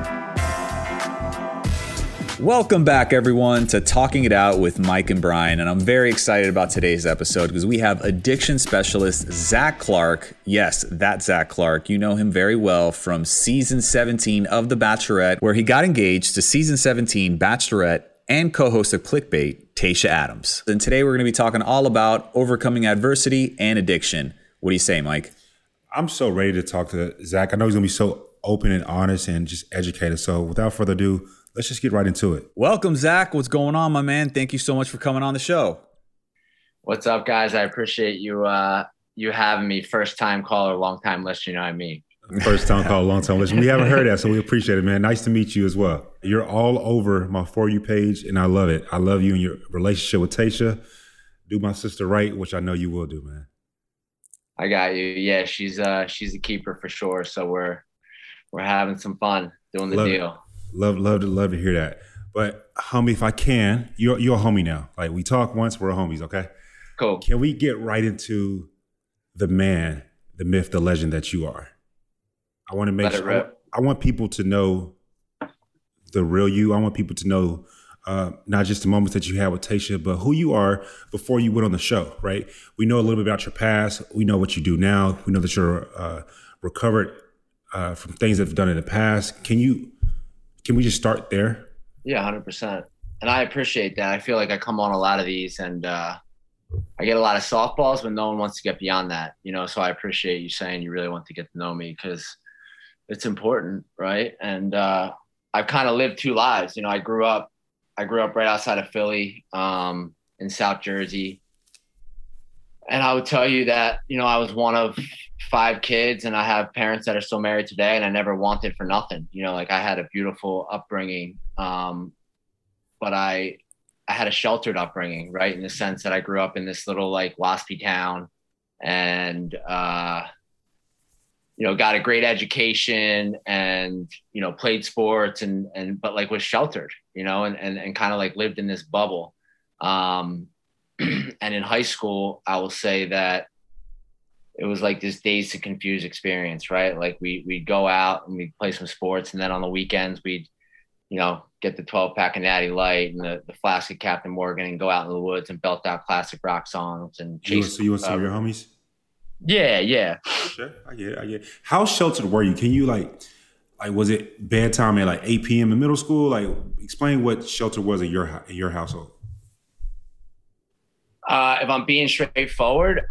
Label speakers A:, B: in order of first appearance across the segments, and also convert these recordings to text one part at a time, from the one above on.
A: Welcome back, everyone, to Talking It Out with Mike and Brian. And I'm very excited about today's episode because we have addiction specialist Zach Clark. Yes, that's Zach Clark. You know him very well from season 17 of The Bachelorette, where he got engaged to season 17 Bachelorette and co-host of Clickbait, Tayshia Adams. And today we're going to be talking all about overcoming adversity and addiction. What do you say, Mike?
B: I'm so ready to talk to Zach. I know he's going to be so open and honest and just educated. So without further ado, let's just get right into it.
A: Welcome, Zach. What's going on, my man? Thank you so much for coming on the show.
C: What's up, guys? I appreciate you having me. First time caller, long time listener, you know what I mean?
B: First time caller, long time listener. We haven't heard that, so we appreciate it, man. Nice to meet you as well. You're all over my For You page, and I love it. I love you and your relationship with Tayshia. Do my sister right, which I know you will do, man.
C: I got you. Yeah, she's a keeper for sure. So we're having some fun doing the deal.
B: Love to hear that. But homie, if I can, you're a homie now. Like, we talk once, we're homies, okay?
C: Cool.
B: Can we get right into the man, the myth, the legend that you are? I want to make sure. I want people to know the real you. I want people to know not just the moments that you had with Tayshia, but who you are before you went on the show, right? We know a little bit about your past. We know what you do now. We know that you're recovered from things that you've done in the past. Can we just start there?
C: Yeah, 100%. And I appreciate that. I feel like I come on a lot of these and I get a lot of softballs, but no one wants to get beyond that, you know? So I appreciate you saying you really want to get to know me because it's important, right? And I've kind of lived two lives. You know, I grew up right outside of Philly, in South Jersey. And I would tell you that, you know, I was one of 5 kids and I have parents that are still married today and I never wanted for nothing. You know, like I had a beautiful upbringing, but I had a sheltered upbringing, right? In the sense that I grew up in this little like waspy town and, you know, got a great education and, you know, played sports but like was sheltered, you know, and kind of like lived in this bubble. And in high school, I will say that it was like this Dazed to Confused experience, right? Like we'd go out and we'd play some sports. And then on the weekends, we'd, you know, get the 12-pack of Natty Light and the flask of Captain Morgan and go out in the woods and belt out classic rock songs and chase.
B: You and some of your homies?
C: Yeah.
B: Sure. I get it. How sheltered were you? Can you like was it bedtime at like 8 p.m. in middle school? Like, explain what shelter was in your household.
C: If I'm being straightforward,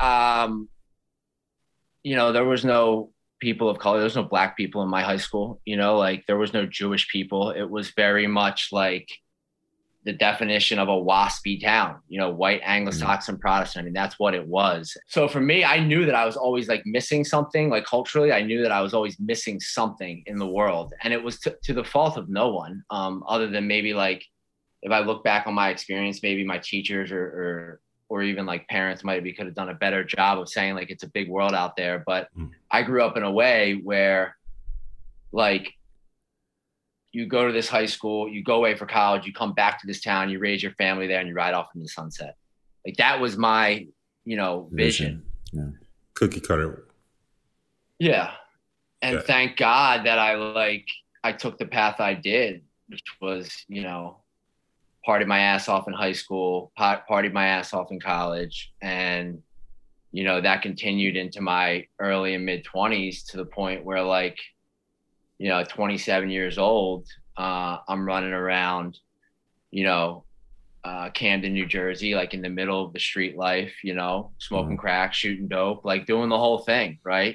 C: you know, there was no people of color. There was no black people in my high school, you know, like there was no Jewish people. It was very much like the definition of a waspy town, you know, white Anglo-Saxon Protestant. I mean, that's what it was. So for me, I knew that I was always like missing something, like culturally, I knew that I was always missing something in the world. And it was to the fault of no one, other than maybe like, if I look back on my experience, maybe my teachers or even like parents could have done a better job of saying like, it's a big world out there. But I grew up in a way where like you go to this high school, you go away for college, you come back to this town, you raise your family there and you ride off into the sunset. Like that was my, you know, vision.
B: Yeah. Cookie cutter.
C: Yeah. And Thank God that I took the path I did, which was, you know, partied my ass off in high school, partied my ass off in college. And, you know, that continued into my early and mid 20s to the point where like, you know, 27 years old, I'm running around, you know, Camden, New Jersey, like in the middle of the street life, you know, smoking crack, shooting dope, like doing the whole thing. Right.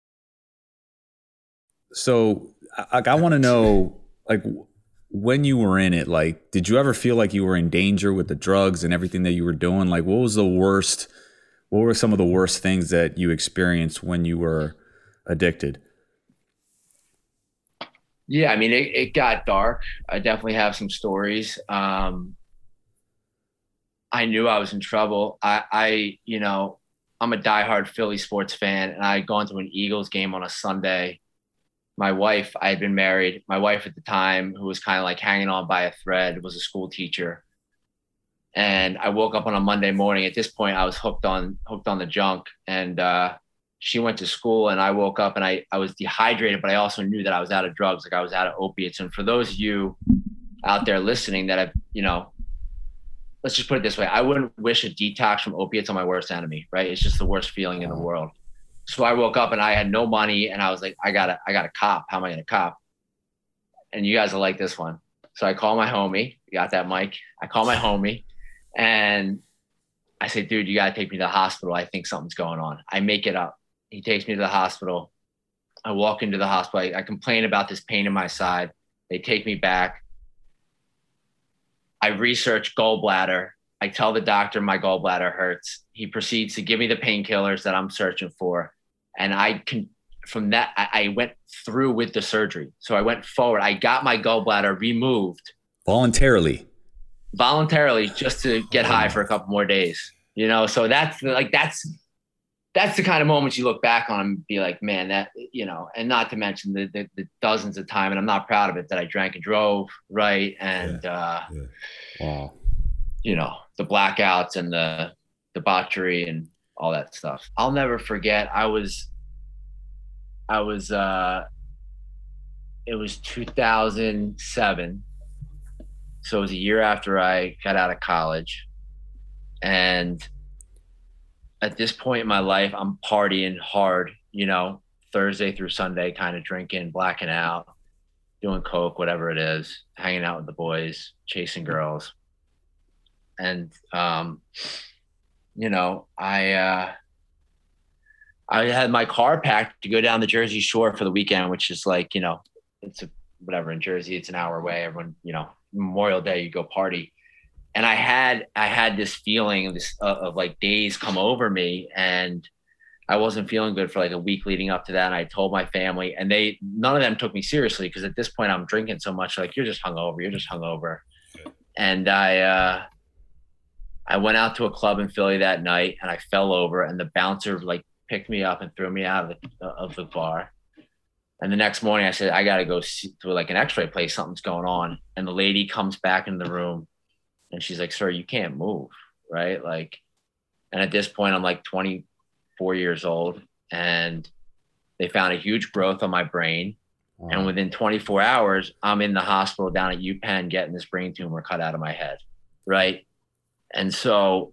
A: So I want to know, like, when you were in it, like, did you ever feel like you were in danger with the drugs and everything that you were doing? Like, what were some of the worst things that you experienced when you were addicted?
C: Yeah, I mean, it got dark. I definitely have some stories. I knew I was in trouble. You know, I'm a diehard Philly sports fan, and I had gone to an Eagles game on a Sunday. My wife, I had been married. My wife at the time, who was kind of like hanging on by a thread, was a school teacher. And I woke up on a Monday morning. At this point, I was hooked on the junk. And she went to school and I woke up and I was dehydrated, but I also knew that I was out of drugs. Like I was out of opiates. And for those of you out there listening that have, let's just put it this way. I wouldn't wish a detox from opiates on my worst enemy, right? It's just the worst feeling in the world. So I woke up and I had no money and I was like, I gotta cop. How am I gonna cop? And you guys will like this one. So I call my homie. You got that, Mike? I call my homie and I say, dude, you gotta take me to the hospital. I think something's going on. I make it up. He takes me to the hospital. I walk into the hospital. I complain about this pain in my side. They take me back. I research gallbladder. I tell the doctor my gallbladder hurts. He proceeds to give me the painkillers that I'm searching for. And from that, I went through with the surgery. So I went forward. I got my gallbladder removed.
A: Voluntarily,
C: just to get high for a couple more days. So that's the kind of moments you look back on and be like, man, that, and not to mention the dozens of times, and I'm not proud of it, that I drank and drove, right? And,
A: wow,
C: the blackouts and the debauchery and all that stuff. I'll never forget. It was 2007. So it was a year after I got out of college. And at this point in my life, I'm partying hard, Thursday through Sunday, kind of drinking, blacking out, doing coke, whatever it is, hanging out with the boys, chasing girls. And, I had my car packed to go down the Jersey Shore for the weekend, which is like, it's whatever in Jersey, it's an hour away. Everyone, Memorial Day, you go party. And I had this feeling of like days come over me, and I wasn't feeling good for like a week leading up to that. And I told my family, and none of them took me seriously, because at this point I'm drinking so much, like, you're just hungover. And I went out to a club in Philly that night, and I fell over, and the bouncer like picked me up and threw me out of the bar. And the next morning I said, I got to go to like an x-ray place. Something's going on. And the lady comes back in the room and she's like, sir, you can't move. Right. Like, and at this point I'm like 24 years old, and they found a huge growth on my brain. Wow. And within 24 hours, I'm in the hospital down at UPenn getting this brain tumor cut out of my head. Right. And so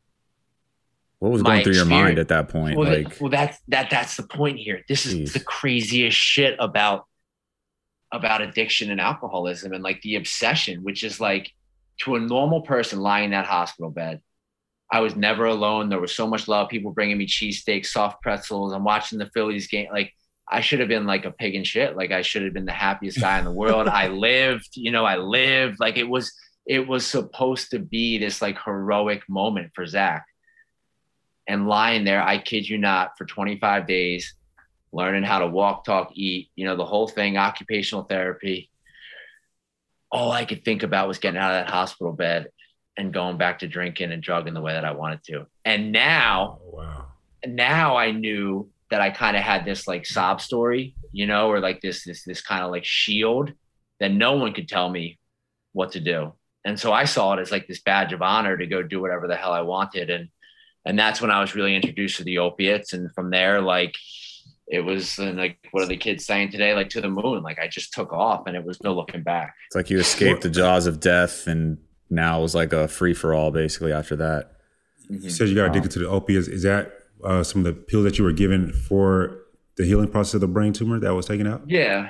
A: what was going through your mind at that point?
C: That's the point here. This is the craziest shit about addiction and alcoholism, and like the obsession, which is like, to a normal person lying in that hospital bed, I was never alone. There was so much love. People bringing me cheesesteaks, soft pretzels. I'm watching the Phillies game. Like, I should have been like a pig in shit. Like, I should have been the happiest guy in the world. I lived. Like, it was supposed to be this like heroic moment for Zach. And lying there, I kid you not, for 25 days, learning how to walk, talk, eat, the whole thing, occupational therapy. All I could think about was getting out of that hospital bed and going back to drinking and drugging the way that I wanted to. And now, now I knew that I kind of had this like sob story, or like this kind of like shield that no one could tell me what to do. And so I saw it as like this badge of honor to go do whatever the hell I wanted. And that's when I was really introduced to the opiates. And from there, like, it was like, what are the kids saying today? Like, to the moon. Like, I just took off, and it was no looking back.
A: It's like you escaped the jaws of death, and now it was like a free for all basically after that.
B: You said you got addicted to the opiates. Is that some of the pills that you were given for the healing process of the brain tumor that was taken out?
C: Yeah.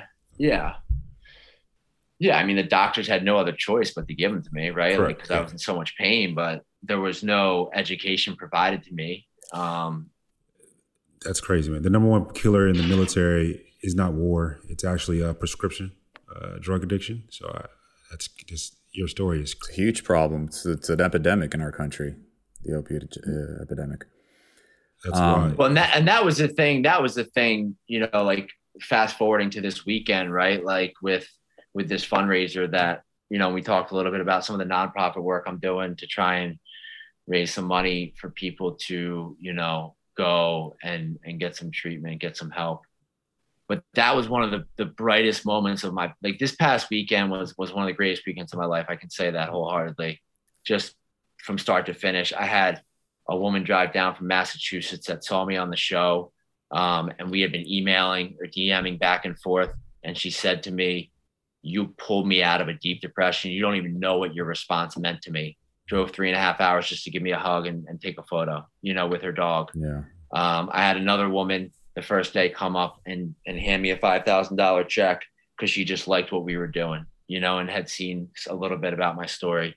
C: I mean, the doctors had no other choice but to give them to me, right? Correct. Like, because I was in so much pain, but there was no education provided to me.
B: That's crazy, man. The number one killer in the military is not war. It's actually a prescription drug addiction. So that's just, your story is
A: it's a huge problem. It's an epidemic in our country, the opiate epidemic.
B: That's right.
C: Well, and that was the thing. Like, fast forwarding to this weekend, right? Like with this fundraiser that, we talked a little bit about some of the nonprofit work I'm doing to try and raise some money for people to, go and get some treatment, get some help. But that was one of the brightest moments of my, like, this past weekend was one of the greatest weekends of my life. I can say that wholeheartedly, just from start to finish. I had a woman drive down from Massachusetts that saw me on the show, And we had been emailing or DMing back and forth. And she said to me, "You pulled me out of a deep depression. You don't even know what your response meant to me." Drove 3.5 hours just to give me a hug and take a photo, with her dog.
A: Yeah.
C: I had another woman the first day come up and hand me a $5,000 check because she just liked what we were doing, and had seen a little bit about my story.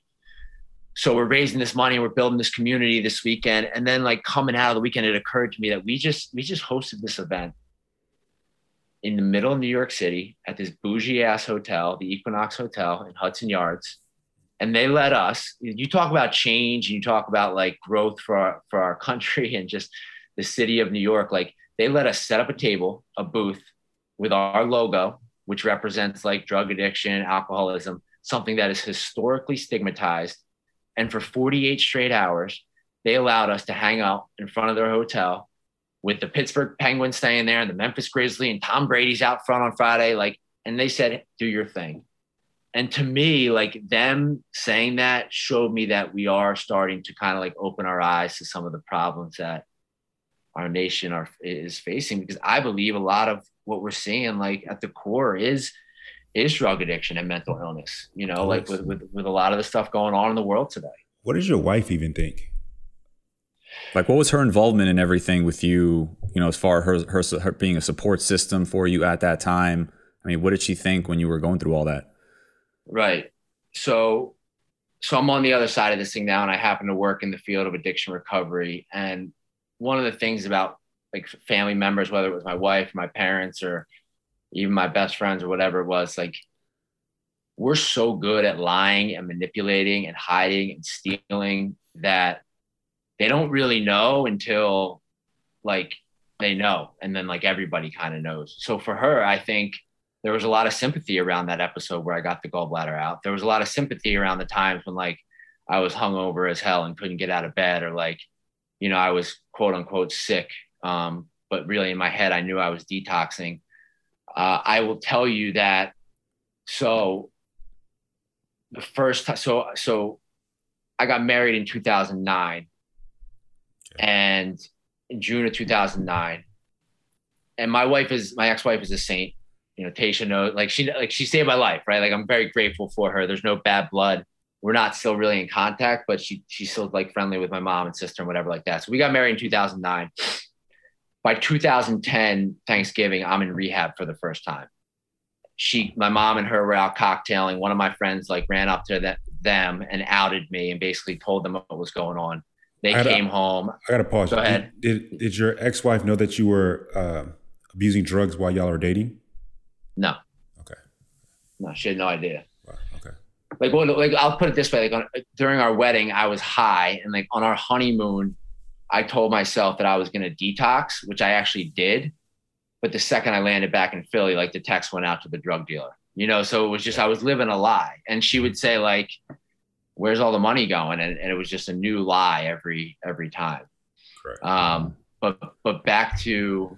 C: So we're raising this money, we're building this community this weekend. And then like coming out of the weekend, it occurred to me that we just hosted this event in the middle of New York City at this bougie ass hotel, the Equinox Hotel in Hudson Yards. And they let us, you talk about change and you talk about like growth for our country and just the city of New York. Like they let us set up a table, a booth with our logo, which represents like drug addiction, alcoholism, something that is historically stigmatized. And for 48 straight hours, they allowed us to hang out in front of their hotel with the Pittsburgh Penguins staying there and the Memphis Grizzlies and Tom Brady's out front on Friday. And they said, "Do your thing." And to me, like them saying that showed me that we are starting to kind of like open our eyes to some of the problems that our nation is facing, because I believe a lot of what we're seeing like at the core is drug addiction and mental illness, like with a lot of the stuff going on in the world today.
B: What does your wife even think?
A: Like, what was her involvement in everything with you, as far as her being a support system for you at that time? I mean, what did she think when you were going through all that?
C: Right. So I'm on the other side of this thing now, and I happen to work in the field of addiction recovery. And one of the things about like family members, whether it was my wife, my parents, or even my best friends or whatever it was, like we're so good at lying and manipulating and hiding and stealing that they don't really know until like they know. And then like everybody kind of knows. So for her, I think there was a lot of sympathy around that episode where I got the gallbladder out. There was a lot of sympathy around the times when like I was hungover as hell and couldn't get out of bed, or like, I was quote unquote sick. But really in my head, I knew I was detoxing. I will tell you that. So the first time, so I got married in 2009, and in June of 2009, and my ex-wife is a saint. Tasha knows, she saved my life, right? Like I'm very grateful for her. There's no bad blood. We're not still really in contact, but she's still like friendly with my mom and sister and whatever like that. So we got married in 2009. By 2010 Thanksgiving, I'm in rehab for the first time. My mom and her were out cocktailing. One of my friends like ran up to them and outed me and basically told them what was going on. They came home.
B: I got to pause.
C: Go ahead.
B: Did your ex-wife know that you were abusing drugs while y'all were dating?
C: No.
B: Okay.
C: No, she had no idea.
B: Wow. Okay.
C: Like I'll put it this way: during our wedding, I was high, and like on our honeymoon, I told myself that I was going to detox, which I actually did. But the second I landed back in Philly, like the text went out to the drug dealer, so it was just, I was living a lie. And she would say like, "Where's all the money going?" And it was just a new lie every time.
B: Correct.
C: But back to,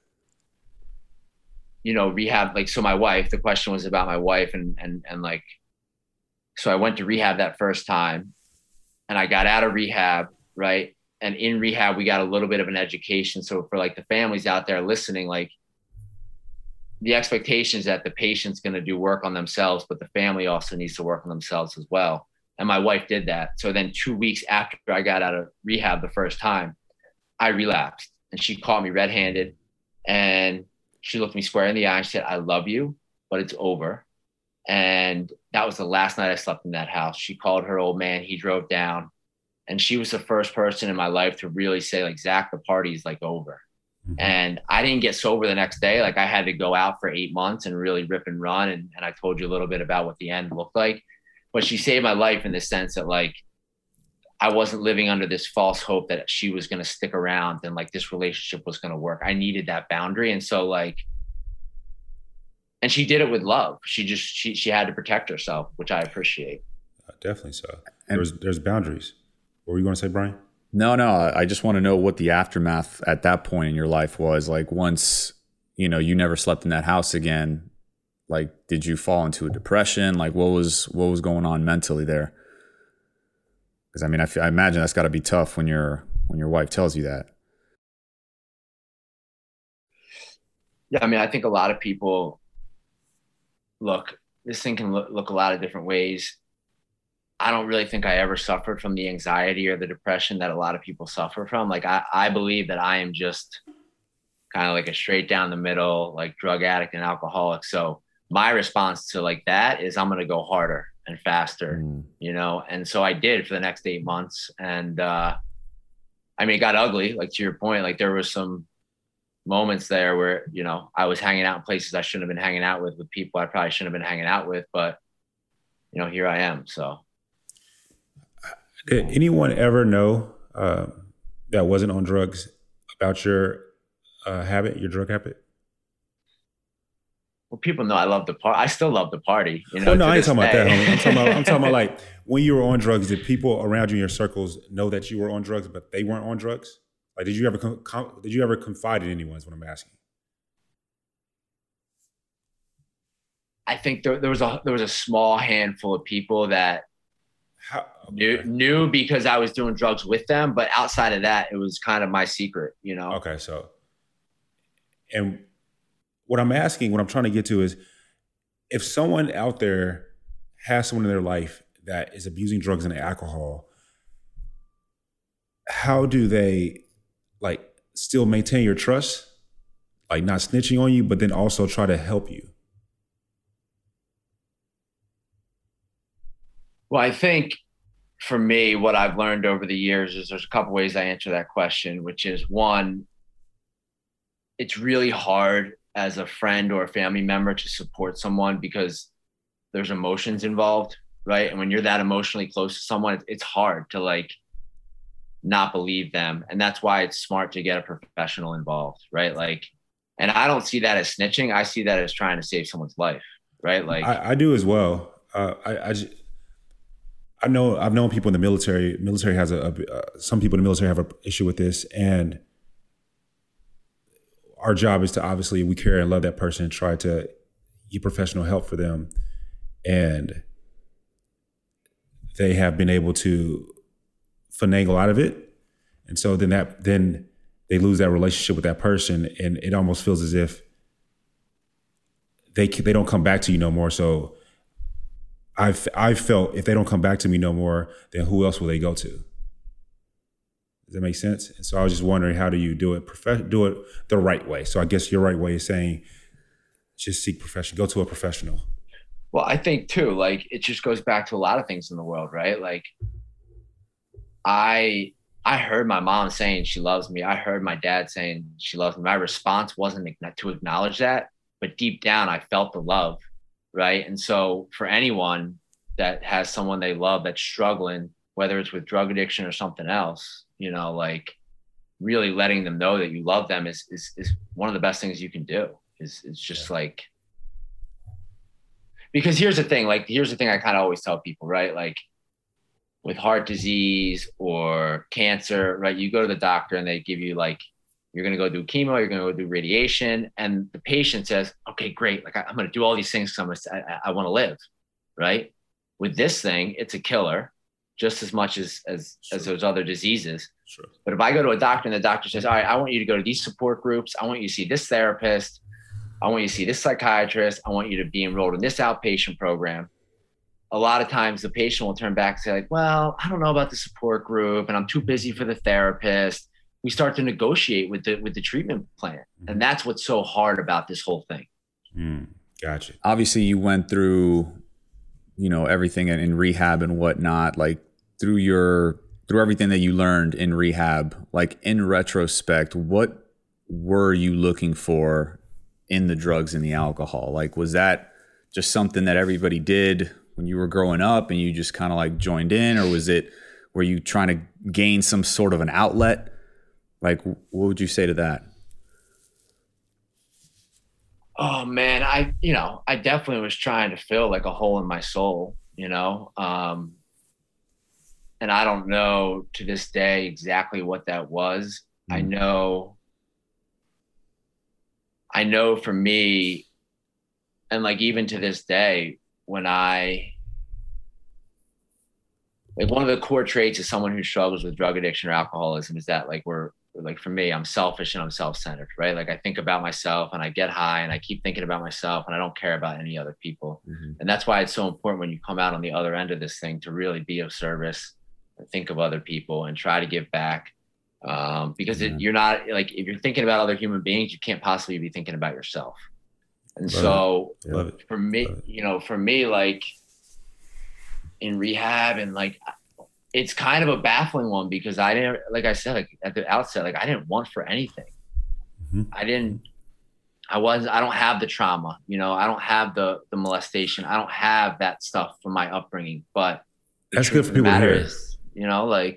C: rehab. Like, so my wife, the question was about my wife and like, so I went to rehab that first time and I got out of rehab. Right. And in rehab, we got a little bit of an education. So for like the families out there listening, like the expectation is that the patient's going to do work on themselves, but the family also needs to work on themselves as well. And my wife did that. So then 2 weeks after I got out of rehab the first time, I relapsed, and she caught me red-handed, and she looked me square in the eye and she said, "I love you, but it's over." And that was the last night I slept in that house. She called her old man. He drove down. And she was the first person in my life to really say, like, "Zach, the party's like over." Mm-hmm. And I didn't get sober the next day. Like I had to go out for 8 months and really rip and run. And I told you a little bit about what the end looked like. But she saved my life in the sense that like I wasn't living under this false hope that she was going to stick around and like this relationship was going to work. I needed that boundary. And so like, and she did it with love. She had to protect herself, which I appreciate.
B: Definitely so. There's boundaries. What were you going to say, Brian?
A: No, I just want to know what the aftermath at that point in your life was. Like once, you never slept in that house again, like, did you fall into a depression? Like what was going on mentally there? Because I mean, I imagine that's got to be tough when your wife tells you that.
C: Yeah, I mean, I think a lot of people look, this thing can look a lot of different ways. I don't really think I ever suffered from the anxiety or the depression that a lot of people suffer from. Like, I believe that I am just kind of like a straight down the middle, like drug addict and alcoholic. So my response to like that is I'm going to go harder and faster, you know? And so I did for the next 8 months. And, I mean, it got ugly, like to your point, like there was some moments there where, you know, I was hanging out in places I shouldn't have been hanging out with people I probably shouldn't have been hanging out with, but you know, here I am. So.
B: Did anyone ever know that wasn't on drugs about your habit, your drug habit?
C: Well, people know I love the party. I still love the party. You know,
B: no, I ain't talking about that, homie. I'm talking about like when you were on drugs, did people around you in your circles know that you were on drugs, but they weren't on drugs? Like, did you ever confide in anyone? Is what I'm asking.
C: I think there was a small handful of people that knew because I was doing drugs with them, but outside of that, it was kind of my secret, you know?
B: Okay. So, and what I'm trying to get to is if someone out there has someone in their life that is abusing drugs and alcohol, how do they like still maintain your trust, like not snitching on you, but then also try to help you?
C: Well, I think for me, what I've learned over the years is there's a couple ways I answer that question, which is one, it's really hard as a friend or a family member to support someone because there's emotions involved, right? And when you're that emotionally close to someone, it's hard to like not believe them. And that's why it's smart to get a professional involved, right? Like, and I don't see that as snitching. I see that as trying to save someone's life, right? Like
B: I do as well. I've known people in the military. Military has some people in the military have an issue with this, and our job is to obviously we care and love that person and try to get professional help for them, and they have been able to finagle out of it, and so then they lose that relationship with that person, and it almost feels as if they don't come back to you no more. So I've felt if they don't come back to me no more, then who else will they go to? Does that make sense? And so I was just wondering, how do you do it? Do it the right way. So I guess your right way is saying, just seek profession, go to a professional.
C: Well, I think too, like it just goes back to a lot of things in the world, right? Like I heard my mom saying she loves me. I heard my dad saying she loves me. My response wasn't to acknowledge that, but deep down I felt the love. Right. And so for anyone that has someone they love that's struggling, whether it's with drug addiction or something else, you know, like really letting them know that you love them is one of the best things you can do is just like, because here's the thing I kind of always tell people, right? Like with heart disease or cancer, right? You go to the doctor and they give you like, you're going to go do chemo, you're going to go do radiation. And the patient says, okay, great. Like I'm going to do all these things because I want to live. Right. With this thing, it's a killer just as much as those other diseases.
B: Sure.
C: But if I go to a doctor and the doctor says, all right, I want you to go to these support groups. I want you to see this therapist. I want you to see this psychiatrist. I want you to be enrolled in this outpatient program. A lot of times the patient will turn back and say like, well, I don't know about the support group and I'm too busy for the therapist. We start to negotiate with the treatment plan. And that's what's so hard about this whole thing.
B: Gotcha.
A: Obviously you went through, you know, everything in rehab and whatnot, like through everything that you learned in rehab, like in retrospect, what were you looking for in the drugs and the alcohol? Like, was that just something that everybody did when you were growing up and you just kind of like joined in, or were you trying to gain some sort of an outlet? Like, what would you say to that?
C: Oh man, I definitely was trying to fill like a hole in my soul, you know? And I don't know to this day exactly what that was. I know for me, and like even to this day, when like one of the core traits of someone who struggles with drug addiction or alcoholism is that like we're like for me, I'm selfish and I'm self-centered, right? Like I think about myself and I get high and I keep thinking about myself and I don't care about any other people.
A: Mm-hmm.
C: And that's why it's so important when you come out on the other end of this thing to really be of service and think of other people and try to give back. Because you're not like, if you're thinking about other human beings, you can't possibly be thinking about yourself. And so for me, for me, like in rehab and like, it's kind of a baffling one because I didn't, like I said, like at the outset, like I didn't want for anything.
B: Mm-hmm.
C: I don't have the trauma, I don't have the molestation. I don't have that stuff from my upbringing, but
B: that's good for people to hear.
C: Like,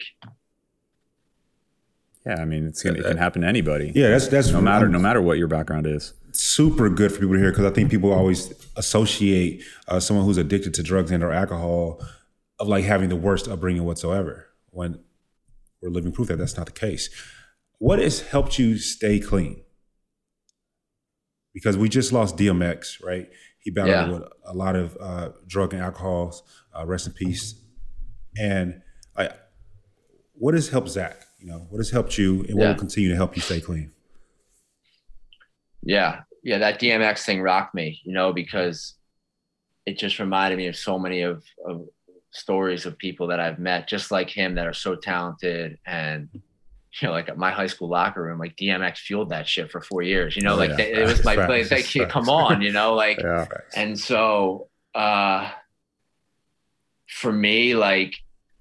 A: yeah, I mean, it can happen to anybody.
B: Yeah, that's
A: no matter what your background is.
B: Super good for people to hear because I think people always associate someone who's addicted to drugs and or alcohol of like having the worst upbringing whatsoever, when we're living proof that that's not the case. What has helped you stay clean? Because we just lost DMX, right? He battled with a lot of drug and alcohol, rest in peace. And like, what has helped Zach? What has helped you and what will continue to help you stay clean?
C: Yeah, that DMX thing rocked me, because it just reminded me of so many of stories of people that I've met just like him that are so talented. And like at my high school locker room, like DMX fueled that shit for 4 years, it was my place. Like, come on, like, and so for me, like,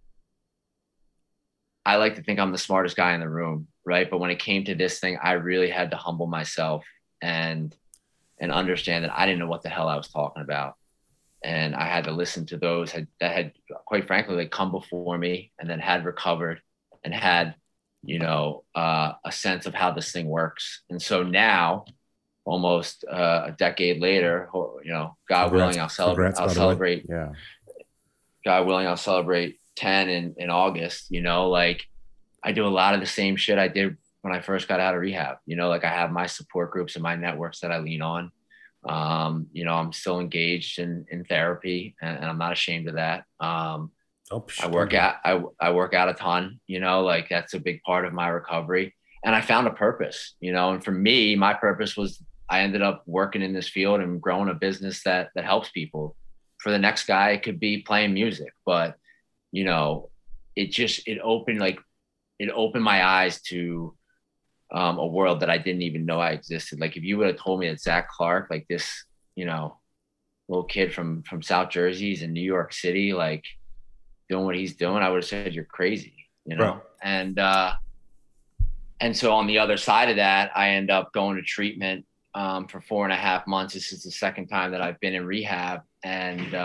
C: I like to think I'm the smartest guy in the room, right? But when it came to this thing, I really had to humble myself and understand that I didn't know what the hell I was talking about. And I had to listen to those that had, quite frankly, like come before me and then had recovered and had, a sense of how this thing works. And so now, almost a decade later, God willing, I'll celebrate.
A: Yeah.
C: God willing, I'll celebrate 10 in August. Like I do a lot of the same shit I did when I first got out of rehab. Like I have my support groups and my networks that I lean on. I'm still engaged in therapy and I'm not ashamed of that. I work out a ton, like that's a big part of my recovery. And I found a purpose, and for me, my purpose was I ended up working in this field and growing a business that helps people. For the next guy, it could be playing music, but it opened my eyes to a world that I didn't even know I existed. Like if you would have told me that Zach Clark, like this, little kid from South Jersey, is in New York City, like doing what he's doing, I would have said you're crazy,
B: Right.
C: And so on the other side of that, I end up going to treatment for 4.5 months. This is the second time that I've been in rehab, and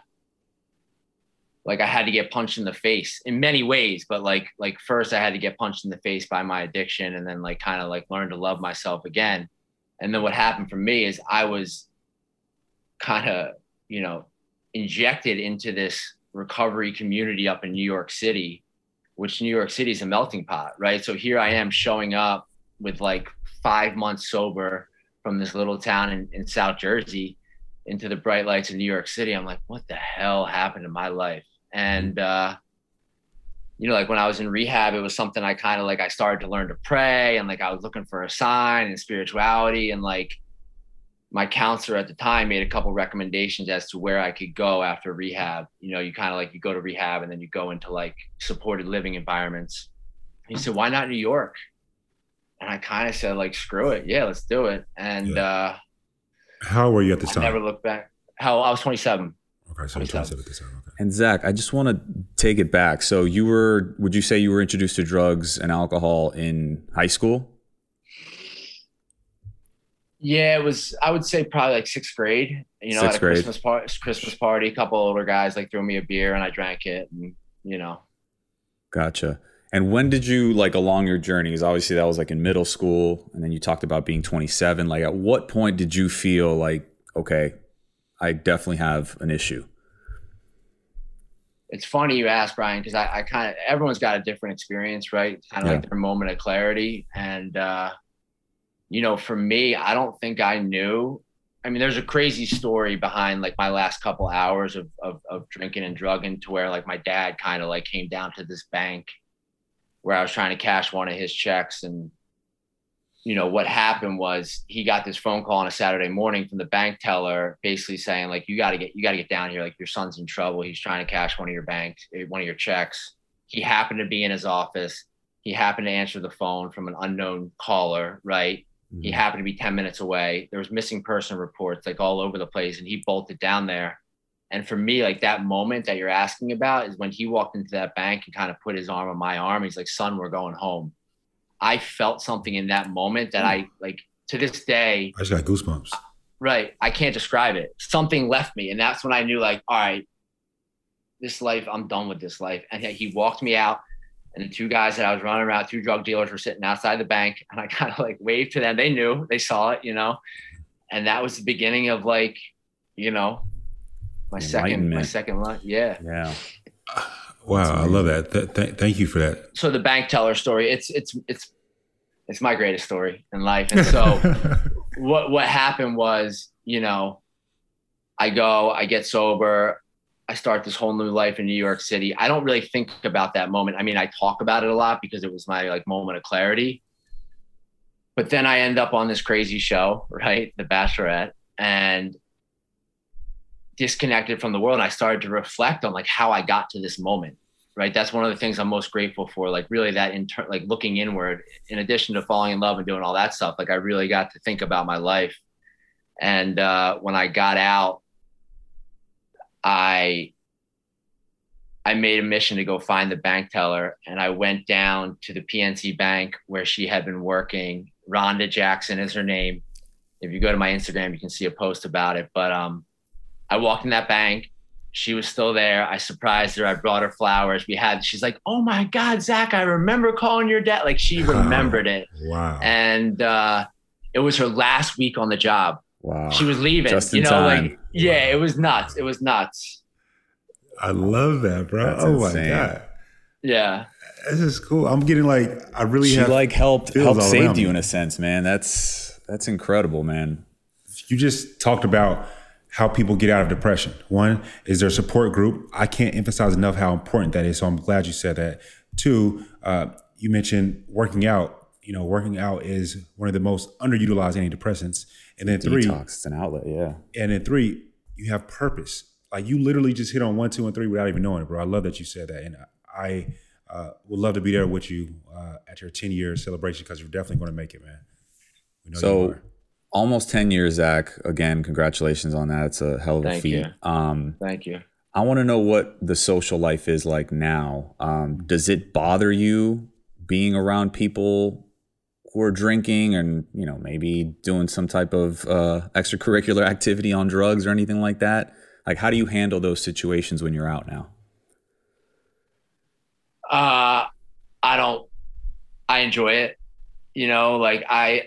C: like I had to get punched in the face in many ways, but like first I had to get punched in the face by my addiction and then like kind of like learn to love myself again. And then what happened for me is I was kind of, injected into this recovery community up in New York City, which New York City is a melting pot, right? So here I am showing up with like 5 months sober from this little town in South Jersey into the bright lights of New York City. I'm like, what the hell happened to my life? And, like when I was in rehab, it was something I kind of like, I started to learn to pray and like, I was looking for a sign and spirituality. And like my counselor at the time made a couple recommendations as to where I could go after rehab. You kind of like, you go to rehab and then you go into like supported living environments. He said, why not New York? And I kind of said like, screw it. Yeah, let's do it. And,
B: how were you at this time?
C: I never looked back. I was 27.
B: Okay, so 27 at this time. Okay.
A: And Zach, I just want to take it back. So would you say you were introduced to drugs and alcohol in high school?
C: Yeah, it was, I would say probably like sixth grade, at a Christmas party, a couple older guys like threw me a beer and I drank it and,
A: Gotcha. And when did you, like along your journey, because obviously that was like in middle school and then you talked about being 27, like at what point did you feel like, okay, I definitely have an issue?
C: It's funny you ask, Brian, because I kind of, everyone's got a different experience, right? Kind of like their moment of clarity. And, for me, I don't think I knew. I mean, there's a crazy story behind like my last couple hours of drinking and drugging to where like my dad kind of like came down to this bank where I was trying to cash one of his checks. And, you know, what happened was he got this phone call on a Saturday morning from the bank teller, basically saying, like, you got to get down here. Like, your son's in trouble. He's trying to cash one of your checks. He happened to be in his office. He happened to answer the phone from an unknown caller, right? He happened to be 10 minutes away. There was missing person reports like all over the place, and he bolted down there. And for me, like, that moment that you're asking about is when he walked into that bank and kind of put his arm on my arm. He's like, son, we're going home. I felt something in that moment that I, like, to this day,
B: I just got goosebumps.
C: Right. I can't describe it. Something left me. And that's when I knew, like, all right, this life, I'm done with this life. And he walked me out. And the two guys that I was running around, two drug dealers, were sitting outside the bank. And I kind of like waved to them. They knew, they saw it, you know. And that was the beginning of, like, you know, my second life. Yeah.
A: Yeah.
B: Wow. I love that. Thank you for that.
C: So the bank teller story, it's my greatest story in life. And so what happened was, you know, I get sober. I start this whole new life in New York City. I don't really think about that moment. I mean, I talk about it a lot because it was my, like, moment of clarity. But then I end up on this crazy show, right? The Bachelorette, and disconnected from the world. And I started to reflect on, like, how I got to this moment, right? That's one of the things I'm most grateful for. Like, really that like looking inward, in addition to falling in love and doing all that stuff, like, I really got to think about my life. And when I got out, I made a mission to go find the bank teller, and I went down to the PNC Bank where she had been working. Rhonda Jackson is her name. If you go to my Instagram, you can see a post about it. But I walked in that bank. She was still there. I surprised her. I brought her flowers. She's like, oh my God, Zach, I remember calling your dad. Like, she remembered it.
B: Wow.
C: And it was her last week on the job.
A: Wow.
C: She was leaving,
A: just in time.
C: Like, yeah, it was nuts. It was nuts.
B: I love that, bro.
A: That's
B: oh
A: insane.
B: My God.
C: Yeah.
B: This is cool. I'm getting, like, I really
A: she
B: have
A: like helped save you
B: me.
A: in a sense, man. That's incredible, man.
B: You just talked about how people get out of depression. One is their support group. I can't emphasize enough how important that is. So I'm glad you said that. Two, you mentioned working out. You know, working out is one of the most underutilized antidepressants. And then three,
A: detox, it's an outlet, yeah.
B: And then three, you have purpose. Like, you literally just hit on 1, 2, and 3 without even knowing it, bro. I love that you said that. And I would love to be there with you at your 10-year celebration, because you're definitely going to make it, man. We know you are.
A: Almost 10 years, Zach. Again, congratulations on that. It's a hell of a feat.
C: Thank you.
A: I want to know what the social life is like now. Does it bother you being around people who are drinking and, you know, maybe doing some type of extracurricular activity on drugs or anything like that? Like, how do you handle those situations when you're out now?
C: I enjoy it. You know, like,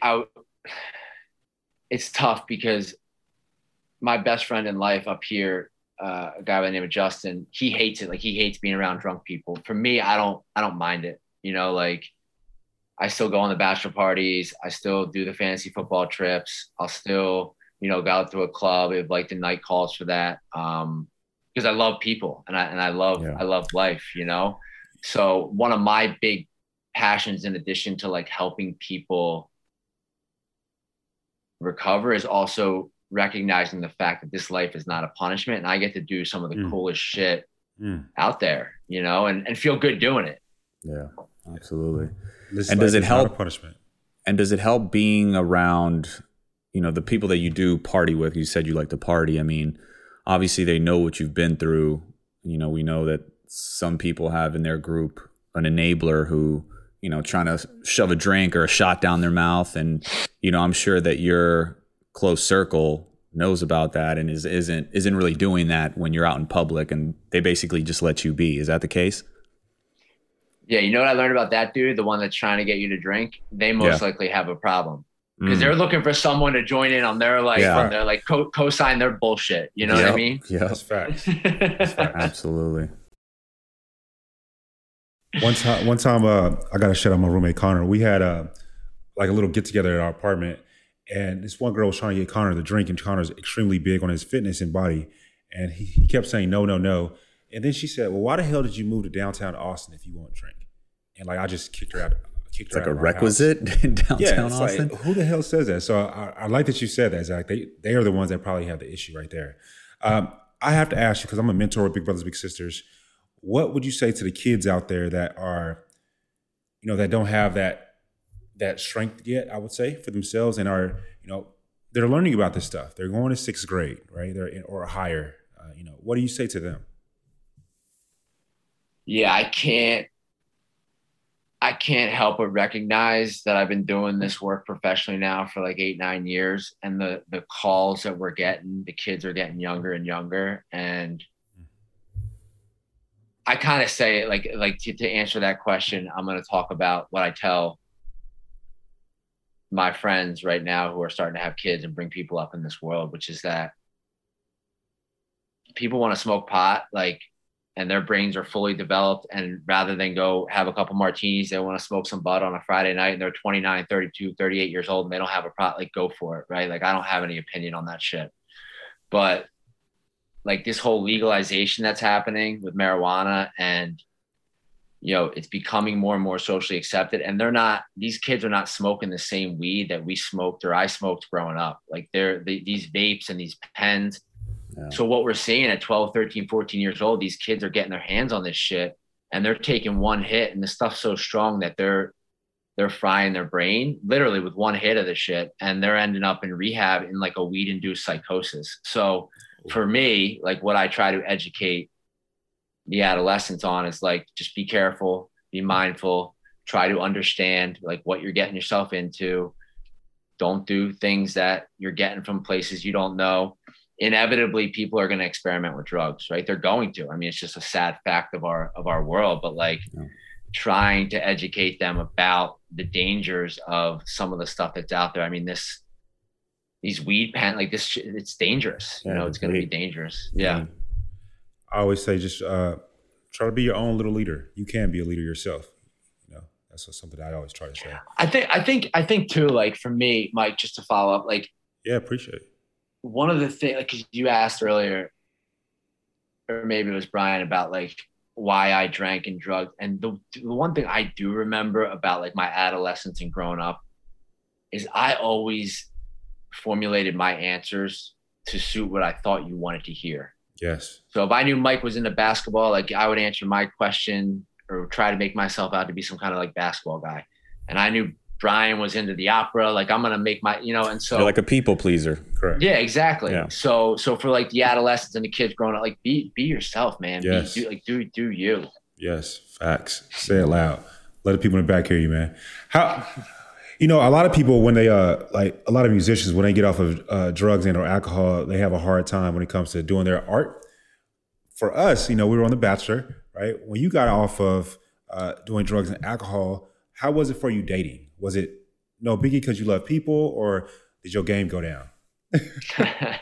C: it's tough because my best friend in life up here, a guy by the name of Justin, he hates it. Like, he hates being around drunk people. For me, I don't mind it. You know, like, I still go on the bachelor parties. I still do the fantasy football trips. I'll still, you know, go out to a club if, like, the night calls for that. Because I love people and I love life, you know? So one of my big passions, in addition to, like, helping people recover, is also recognizing the fact that this life is not a punishment, and I get to do some of the coolest shit out there, you know, and feel good doing it.
A: Yeah, absolutely.
B: And does it help? Punishment.
A: And does it help being around, you know, the people that you do party with? You said you like to party. I mean, obviously they know what you've been through. You know, we know that some people have in their group an enabler who, you know, trying to shove a drink or a shot down their mouth. And, you know, I'm sure that your close circle knows about that and isn't really doing that when you're out in public, and they basically just let you be. Is that the case?
C: Yeah. You know what I learned about that dude? The one that's trying to get you to drink, they most likely have a problem because they're looking for someone to join in on their, like, on their, like, co-sign their bullshit. You know what I mean?
B: Yeah, that's facts.
A: Absolutely.
B: One time, I got to shout out my roommate Connor. We had like a little get together at our apartment, and this one girl was trying to get Connor to drink, and Connor's extremely big on his fitness and body, and he kept saying no. And then she said, "Well, why the hell did you move to downtown Austin if you won't drink?" and like I just kicked her out.
A: It's like a requisite in downtown Austin.
B: Like, who the hell says that? So I like that you said that, Zach. They are the ones that probably have the issue right there. I have to ask you, because I'm a mentor with Big Brothers Big Sisters. What would you say to the kids out there that are, that don't have that strength yet? I would say for themselves, and are they're learning about this stuff. They're going to sixth grade, right? Or higher. What do you say to them?
C: Yeah, I can't help but recognize that I've been doing this work professionally now for like 8-9 years, and the calls that we're getting, the kids are getting younger and younger. And I kind of say like to answer that question, I'm going to talk about what I tell my friends right now who are starting to have kids and bring people up in this world, which is that people want to smoke pot, and their brains are fully developed. And rather than go have a couple martinis, they want to smoke some bud on a Friday night, and they're 29, 32, 38 years old and they don't have a pot, go for it. Right. I don't have any opinion on that shit, but this whole legalization that's happening with marijuana, and, it's becoming more and more socially accepted. And these kids are not smoking the same weed that we smoked or I smoked growing up. These vapes and these pens. Yeah. So what we're seeing at 12, 13, 14 years old, these kids are getting their hands on this shit, and they're taking one hit, and the stuff's so strong that they're frying their brain literally with one hit of the shit, and they're ending up in rehab in a weed-induced psychosis. So for me, what I try to educate the adolescents on is just be careful, be mindful, try to understand what you're getting yourself into. Don't do things that you're getting from places you don't know. Inevitably, people are going to experiment with drugs, right? They're going to. I mean, it's just a sad fact of our world. But trying to educate them about the dangers of some of the stuff that's out there. I mean, these weed pen, this, it's dangerous. It's going to be dangerous. Yeah.
B: I always say, just try to be your own little leader. You can be a leader yourself. That's something I always try to say.
C: I think too. For me, Mike, just to follow up,
B: yeah, appreciate it.
C: One of the things, because you asked earlier, or maybe it was Brian, about why I drank and drugged. And the one thing I do remember about my adolescence and growing up is I always formulated my answers to suit what I thought you wanted to hear.
B: Yes. So
C: if I knew Mike was into basketball, I would answer my question or try to make myself out to be some kind of basketball guy. And I knew Brian was into the opera, I'm going to make my, and so.
A: You're like a people pleaser.
B: Correct.
C: Yeah, exactly.
B: Yeah.
C: So for the adolescents and the kids growing up, be yourself, man.
B: Yes.
C: Do you.
B: Yes. Facts. Say it loud. Let the people in the back hear you, man. How, a lot of people, when they, a lot of musicians, when they get off of drugs and or alcohol, they have a hard time when it comes to doing their art. For us, we were on The Bachelor, right? When you got off of doing drugs and alcohol, how was it for you dating? Was it no biggie because you love people, or did your game go down?
C: I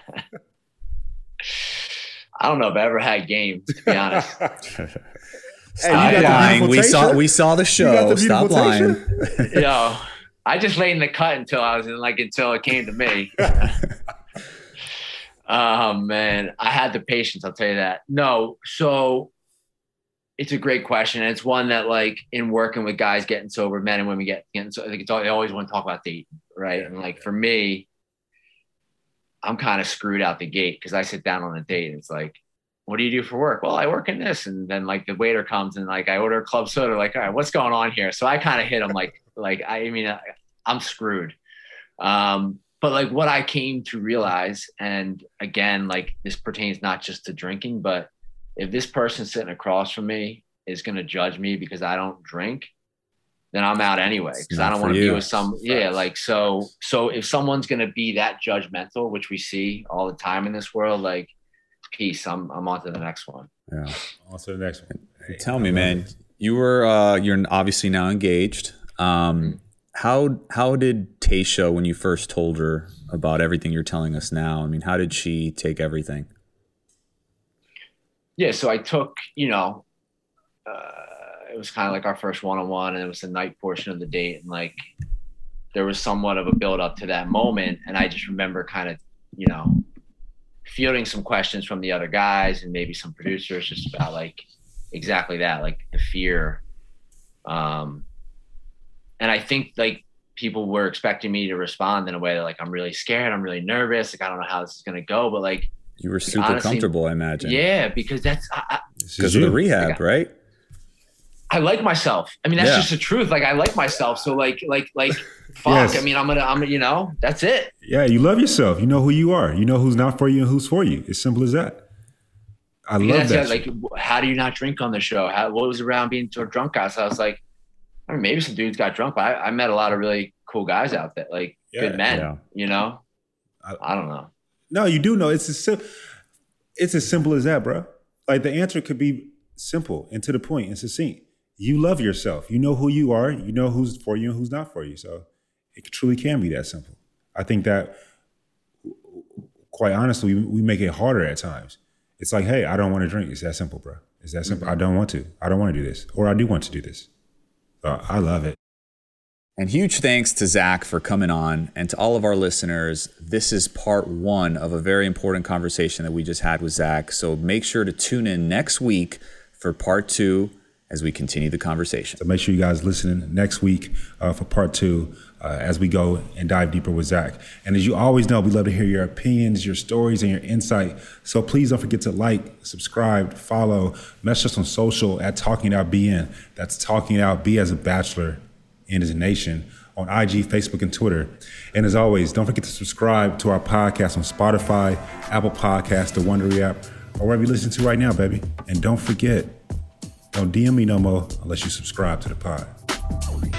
C: don't know if I ever had game, to be honest.
A: Stop lying. We saw the show. Stop lying.
C: I just laid in the cut until I was until it came to me. Oh man, I had the patience. I'll tell you that. No, so. It's a great question. And it's one that in working with guys getting sober, men and women getting so they always want to talk about dating. Right. And for me, I'm kind of screwed out the gate because I sit down on a date and it's what do you do for work? Well, I work in this. And then the waiter comes and I order a club soda, all right, what's going on here? So I kind of hit him I'm screwed. But what I came to realize, and again, this pertains not just to drinking, but if this person sitting across from me is going to judge me because I don't drink, then I'm out anyway. Because I don't want to be with some. Yeah, so if someone's going to be that judgmental, which we see all the time in this world, peace. I'm on to the next one.
B: Yeah, on to the next one.
A: Hey, tell me, man. You're obviously now engaged. How did Tayshia, when you first told her about everything you're telling us now? I mean, how did she take everything?
C: Yeah, so I took, it was kind of our first one-on-one, and it was the night portion of the date. And there was somewhat of a build up to that moment. And I just remember kind of, fielding some questions from the other guys and maybe some producers just about exactly that, the fear And I think like people were expecting me to respond in a way that like, I'm really scared. I'm really nervous. Like, I don't know how this is going to go, but like,
A: you were super honestly, comfortable, I imagine.
C: Yeah. Because that's
A: because of the rehab, like, right?
C: I like myself. I mean, that's just the truth. Like, I like myself. So like, fuck. Yes. I mean, I'm, you know, that's it.
B: Yeah. You love yourself. You know who you are. You know who's not for you and who's for you. It's simple as that. I love that.
C: Like, how do you not drink on the show? What was around being so drunk guys? So I was like, I mean, maybe some dudes got drunk, but I met a lot of really cool guys out there, like good men, you know? I don't know.
B: No, you do know. It's as simple as that, bro. Like the answer could be simple and to the point and succinct. You love yourself. You know who you are. You know who's for you and who's not for you. So it truly can be that simple. I think that, quite honestly, we make it harder at times. It's like, hey, I don't want to drink. It's that simple, bro. It's that simple. I don't want to. I don't want to do this. Or I do want to do this. So I love it.
A: And huge thanks to Zach for coming on, and to all of our listeners. This is part 1 of a very important conversation that we just had with Zach. So make sure to tune in next week for part 2 as we continue the conversation.
B: So make sure you guys listen next week for part 2 as we go and dive deeper with Zach. And as you always know, we love to hear your opinions, your stories, and your insight. So please don't forget to like, subscribe, follow, message us on social at Talking It Out BN. That's Talking It Out B as a bachelor, N as a nation, on IG, Facebook, and Twitter. And as always, don't forget to subscribe to our podcast on Spotify, Apple Podcasts, the Wondery app, or wherever you listen to right now, baby. And don't forget, don't DM me no more unless you subscribe to the pod.